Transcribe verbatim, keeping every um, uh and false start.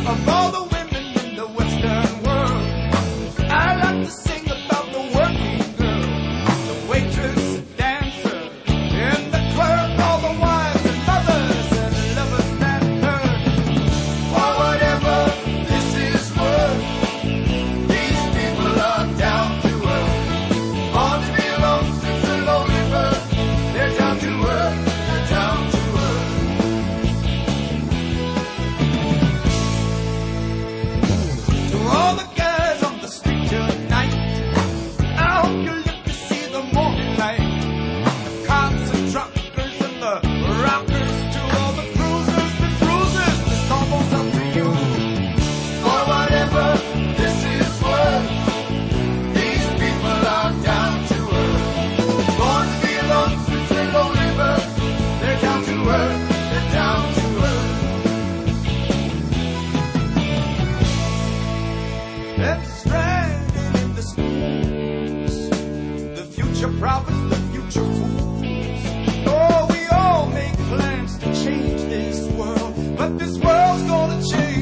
of all the women in the Western world. I like to sing about the working girl, the waitress, dancer, in the clerk, all the wives and mothers and lovers that hurt. For whatever this is worth, these people are down to earth. Born to be alone since a lonely birth. They're down to earth, they're down to earth. To all the guys on the street tonight, I hope you live to see the morning light. The cops and truckers and the rockers, to all the cruisers, the cruisers, it's almost up to you. For whatever this is worth, these people are down to earth. Born to be alone since a lonely birth. They're down to earth, they're down to earth. And stranded in the schools, the future prophets, the future fools. Oh, we all make plans to change this world, but this world's gonna change.